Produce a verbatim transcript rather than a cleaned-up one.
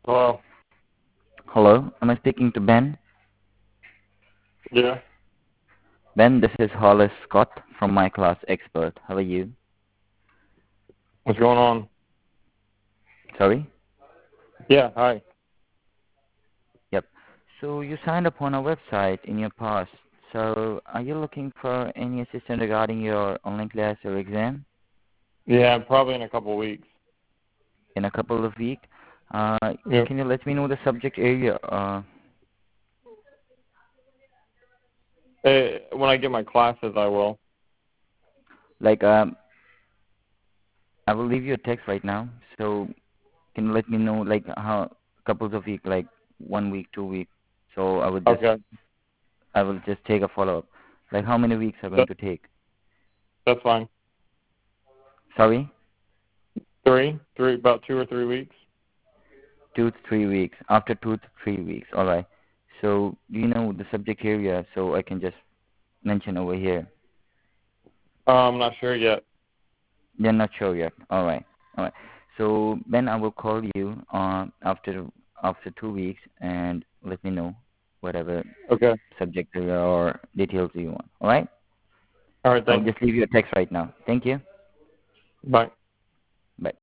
Hello. Hello, am I speaking to Ben? Yeah. Ben, this is Hollis Scott from My Class Expert. How are you? What's going on? Sorry? Yeah. Hi. Yep. So you signed up on our website in your past. So are you looking for any assistance regarding your online class or exam Yeah. Probably in a couple weeks. in a couple of weeks? Uh, Yep. can you let me know the subject area? Uh, Hey, when I get my classes, I will. like, um, I will leave you a text right now. So can you let me know, like, how couples of weeks, like one week, two weeks? So I would just, Okay. I will just take a follow up. Like, how many weeks are going That, to take? that's fine. Sorry? Three, three, about two or three weeks. Two to three weeks. After two to three weeks. All right. So do you know the subject area so I can just mention over here? Uh, I'm not sure yet. You're not sure yet. All right. All right. So Ben, I will call you uh, after after two weeks and let me know whatever Okay. subject area or details you want. All right. All right. I'll Thanks. just leave you a text right now. Thank you. Bye. Bye.